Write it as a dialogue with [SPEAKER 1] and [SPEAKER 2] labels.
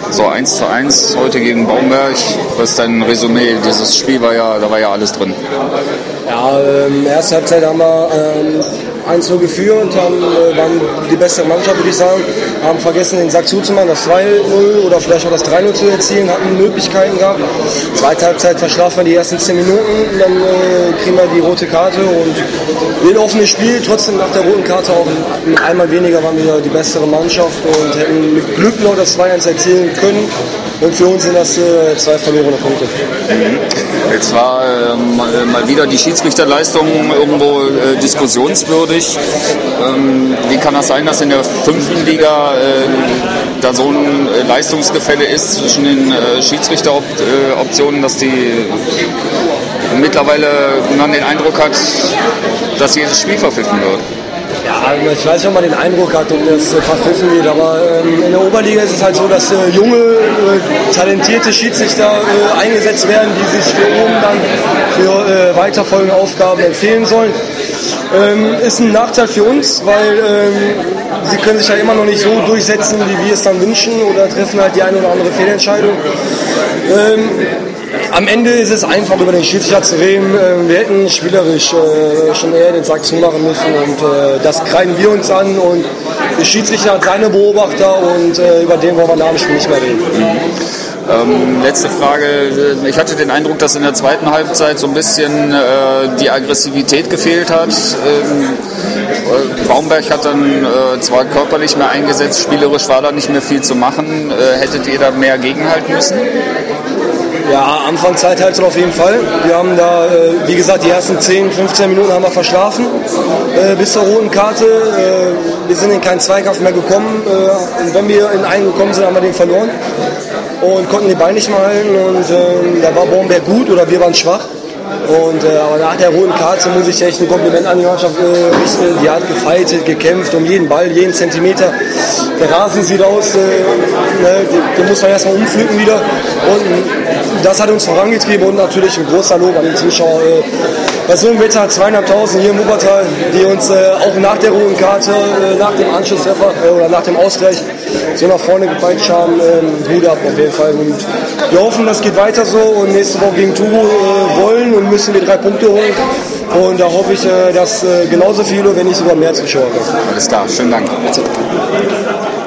[SPEAKER 1] So 1:1 heute gegen Baumberg. Was ist dein Resümee? Dieses Spiel da war ja alles drin.
[SPEAKER 2] Ja, erste Halbzeit haben wir 1:0 geführt, waren die bessere Mannschaft, würde ich sagen. Haben vergessen, den Sack zuzumachen, das 2:0 oder vielleicht auch das 3:0 zu erzielen, hatten Möglichkeiten gehabt. Zweite Halbzeit verschlafen wir die ersten 10 Minuten, dann kriegen wir die rote Karte und ein offenes Spiel. Trotzdem nach der roten Karte auch einmal weniger waren wir die bessere Mannschaft und hätten mit Glück noch das 2:1 erzielen können. Und für uns sind das 2 verlorene Punkte.
[SPEAKER 1] Jetzt war mal wieder die Schiedsrichterleistung irgendwo diskussionswürdig. Wie kann das sein, dass in der 5. Liga da so ein Leistungsgefälle ist zwischen den Schiedsrichteroptionen, dass die mittlerweile man den Eindruck hat, dass jedes Spiel verpfiffen wird?
[SPEAKER 2] Ja, ich weiß nicht, ob man den Eindruck hat, ob das verpfiffen wird, aber in der Oberliga ist es halt so, dass junge, talentierte Schiedsrichter eingesetzt werden, die sich für oben dann für weiterfolgende Aufgaben empfehlen sollen. Ist ein Nachteil für uns, weil sie können sich ja immer noch nicht so durchsetzen, wie wir es dann wünschen, oder treffen halt die eine oder andere Fehlentscheidung. Am Ende ist es einfach, über den Schiedsrichter zu reden. Wir hätten spielerisch schon eher den Sack zumachen müssen und das kreiden wir uns an und der Schiedsrichter hat seine Beobachter und über den wollen wir nach dem Spiel nicht mehr reden.
[SPEAKER 1] Letzte Frage. Ich hatte den Eindruck, dass in der zweiten Halbzeit so ein bisschen die Aggressivität gefehlt hat. Baumberg hat dann zwar körperlich mehr eingesetzt, spielerisch war da nicht mehr viel zu machen. Hättet ihr da mehr gegenhalten müssen?
[SPEAKER 2] Ja, Anfangszeit halt auf jeden Fall. Wir haben da, wie gesagt, die ersten 10, 15 Minuten haben wir verschlafen bis zur roten Karte. Wir sind in keinen Zweikampf mehr gekommen. Und wenn wir in einen gekommen sind, haben wir den verloren und konnten den Ball nicht mehr halten. Und da war Baumberg gut oder wir waren schwach. Aber nach der roten Karte muss ich echt ein Kompliment an die Mannschaft richten. Die hat gefeitet, gekämpft um jeden Ball, jeden Zentimeter. Der Rasen sieht aus, den muss man erstmal umpflücken wieder. Und das hat uns vorangetrieben und natürlich ein großer Lob an die Zuschauer. Bei so einem Wetter 2.500 hier im Wuppertal, die uns auch nach der roten Karte, nach dem Anschlusstreffer oder nach dem Ausgleich so nach vorne gepeitscht haben. Hut ab auf jeden Fall. Und wir hoffen, das geht weiter so und nächste Woche gegen Tugu wollen und müssen wir 3 Punkte holen. Und da hoffe ich, dass genauso viele, wenn nicht sogar mehr Zuschauer kommen.
[SPEAKER 1] Alles klar, schönen Dank. Bitte.